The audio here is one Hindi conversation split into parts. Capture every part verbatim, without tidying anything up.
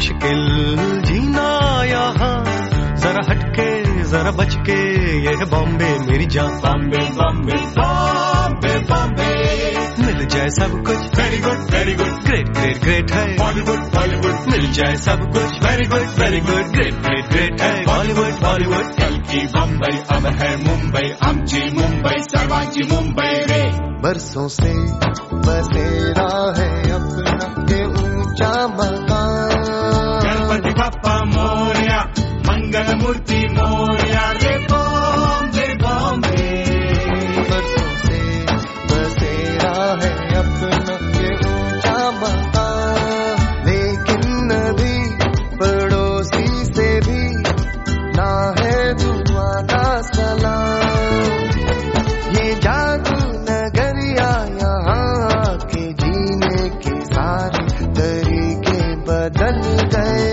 मुश्किल जीना यहाँ, जरा हटके जरा बचके, ये है बॉम्बे मेरी जान। बॉम्बे बॉम्बे बॉम्बे बॉम्बे, मिल जाए सब कुछ very good very good, great great great है बॉलीवुड बॉलीवुड, मिल जाए सब कुछ very good very good, great great great है बॉलीवुड बॉलीवुड। कल की बम्बई अब है मुंबई, आमची मुंबई सर्वांची मुंबई रे। बरसों से बसेरा है अपना के ऊंचा मकान, गणपति बाप्पा मोरया, मंगल मूर्ति मोरया रे बॉम्बे बॉम्बे। बरसों से बसेरा है अपना के ऊंचा मकान, लेकिन नदी पड़ोसी से भी ना है दुआ का सलाम। ये जादू नगरिया यहाँ के जीने के सारे तरीके बदल गए।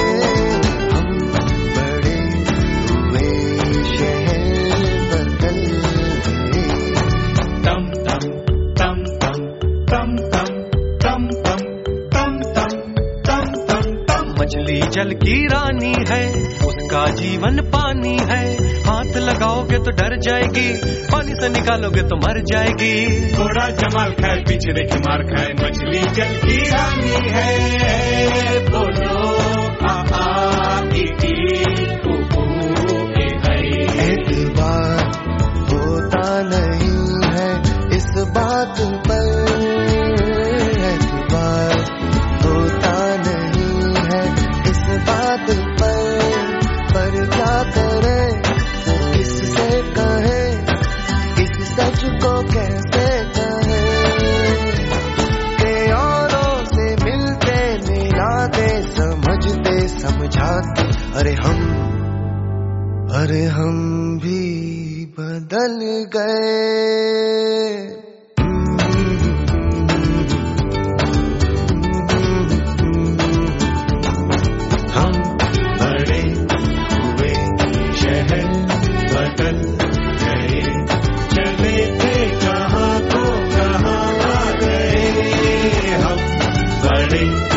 मछली जल की रानी है, उसका जीवन पानी है, हाथ लगाओगे तो डर जाएगी, पानी से निकालोगे तो मर जाएगी। थोड़ा जमाल खाए पिछड़े की मार खाए, मछली जल की रानी है। बोलो आ आ ई ई ऊ ऊ ए ऐ। एतबार होता नहीं है इस बात पर, एतबार होता नहीं है इस बात पर, पर क्या करे किससे कहे, इस सच को कैसे कहे, के औरों से मिलते मिलाते समझते समझाते, अरे हम अरे हम भी बदल गए। हम बड़े हुए शहर बदल गए, चले थे कहाँ को कहाँ आ गए। हम बड़े